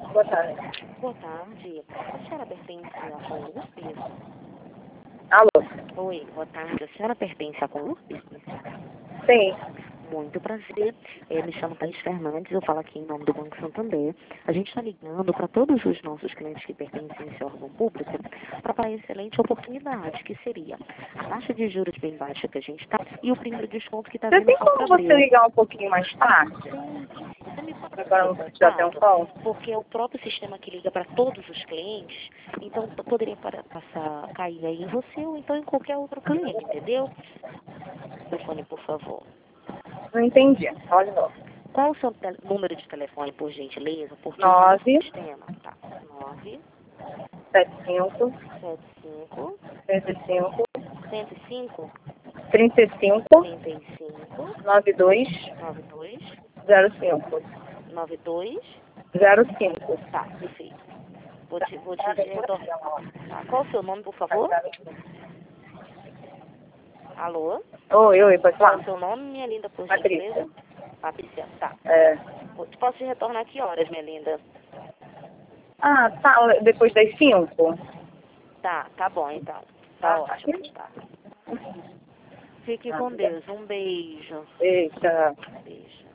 Boa tarde. Boa tarde. A senhora pertence à Conlup? Alô? Oi, boa tarde. A senhora pertence à Conlup? Sim. Muito prazer. Me chamo Thaís Fernandes, eu falo aqui em nome do Banco Santander. A gente está ligando para todos os nossos clientes que pertencem a esse órgão público para uma excelente oportunidade, que seria a taxa de juros bem baixa que a gente está e o prêmio de desconto que está Você vindo tem contra como você abril. ligar um pouquinho mais tarde? Sim, você me passa o Agora seu não precisa de contato, atenção? porque é o próprio sistema que liga para todos os clientes, então poderia cair aí em você ou então em qualquer outro cliente, entendeu? Telefone, por favor. Não entendi. Olha de novo. Qual o seu número de telefone, por gentileza? Porque o nosso 9, sistema tá 9 75, 75 35, 105 35, 35 92, 92 05. 92. 05. Tá, perfeito. Vou te retornar. Tá, qual o seu nome, por favor? Alô? Oi, pode Qual é falar? o seu nome, minha linda, por Patrícia. gentileza? Patrícia, tá. É. Posso te retornar que horas, minha linda? Ah, tá. Depois das 5? Tá bom então. Tá ótimo, Aqui? tá. Fique com Deus. Um beijo. Eita. Beijo.